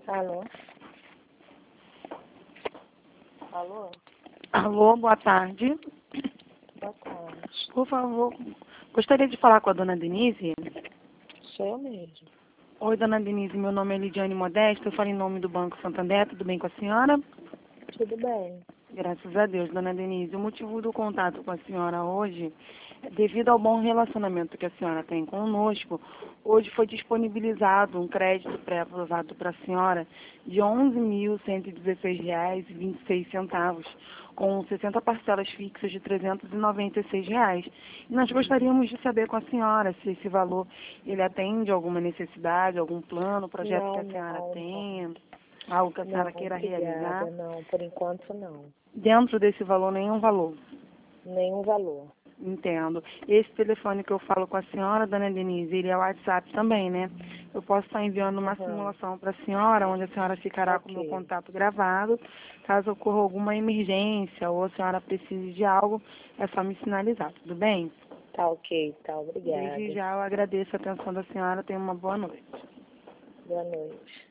Alô? Alô? Alô, boa tarde. Boa tarde. Por favor, gostaria de falar com a dona Denise. Sou eu mesmo. Oi, dona Denise, meu nome é Lidiane Modesto, eu falo em nome do Banco Santander, tudo bem com a senhora? Tudo bem. Graças a Deus, dona Denise. O motivo do contato com a senhora hoje, devido ao bom relacionamento que a senhora tem conosco, hoje foi disponibilizado um crédito pré-aprovado para a senhora de R$ 11.116,26, com 60 parcelas fixas de R$ 396. E nós gostaríamos de saber com a senhora se esse valor ele atende alguma necessidade, algum plano, projeto que a senhora tenha, algo que a senhora queira realizar. Não, por enquanto não. Dentro desse valor, nenhum valor. Nenhum valor. Entendo. Esse telefone que eu falo com a senhora, dona Denise, ele é o WhatsApp também, né? Eu posso estar enviando uma simulação para a senhora, onde a senhora ficará com o meu contato gravado. Caso ocorra alguma emergência ou a senhora precise de algo, é só me sinalizar, tudo bem? Tá ok, tá, obrigada. Desde já eu agradeço a atenção da senhora. Tenha uma boa noite. Boa noite.